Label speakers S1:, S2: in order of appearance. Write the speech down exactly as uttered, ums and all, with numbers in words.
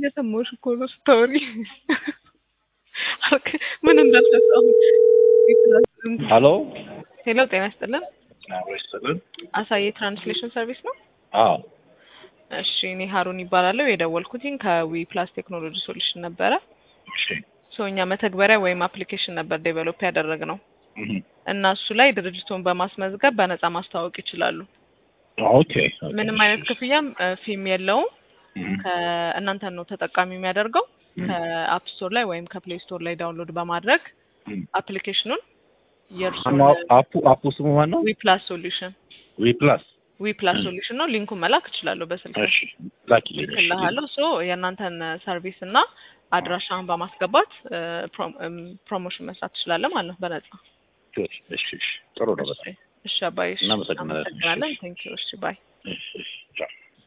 S1: እየሰማሁሽ እኮ ነው ስታወሪ። ምን እንዳልሰማሁ
S2: ሄሎ
S1: ሄሎ፣ ጤና ይስጥልን።
S2: አዎ ይስጥልን።
S1: አሳየ ትራንስሌሽን ሰርቪስ ነው?
S2: አዎ
S1: እሺ፣ እኔ ሀሩን ይባላለሁ። የደወልኩትኝ ከዊ ፕላስ ቴክኖሎጂ ሶሉሽን ነበረ።
S2: እሺ
S1: ሶኛ መተግበሪያ ወይም አፕሊኬሽን ነበር ዴቨሎፕ ያደረግነው
S2: እህ
S1: እና እሱ ላይ ድርጅቱን በማስመዝገብ በነፃ ማስተዋወቅ ይችላሉ።
S2: ኦኬ
S1: ምንም አይነት ክፍያም ፊም የለውም። ከእናንተን ነው ተጠቃሚ የሚያደርገው። ከአፕ ስቶር ላይ ወይም ከፕሌይ ስቶር ላይ ዳውንሎድ በማድረግ አፕሊኬሽኑን የእርሱን
S2: አፑ አፑ ስሙ ማን ነው?
S1: ዊ ፕላስ ሶሉሽን
S2: ዊ ፕላስ
S1: ዊ ፕላስ ሶሉሽን ነው። ሊንኩን መላክ እችላለሁ በስልክ።
S2: እሺ ላኪልኝ።
S1: ልክልሃለሁ። ሶ የእናንተን ሰርቪስ እና አድራሻህን በማስገባት ፕሮሞሽን መስራት ትችላለህ ማለት ነው በነፃ።
S2: እሺ እሺ ጥሩ ነው። በጣም
S1: እሺ አባይ፣ እሺ
S2: እናመሰግናለን።
S1: እናመሰግናለን። ቴንክ ዩ። እሺ ባይ።
S2: እሺ ቻው።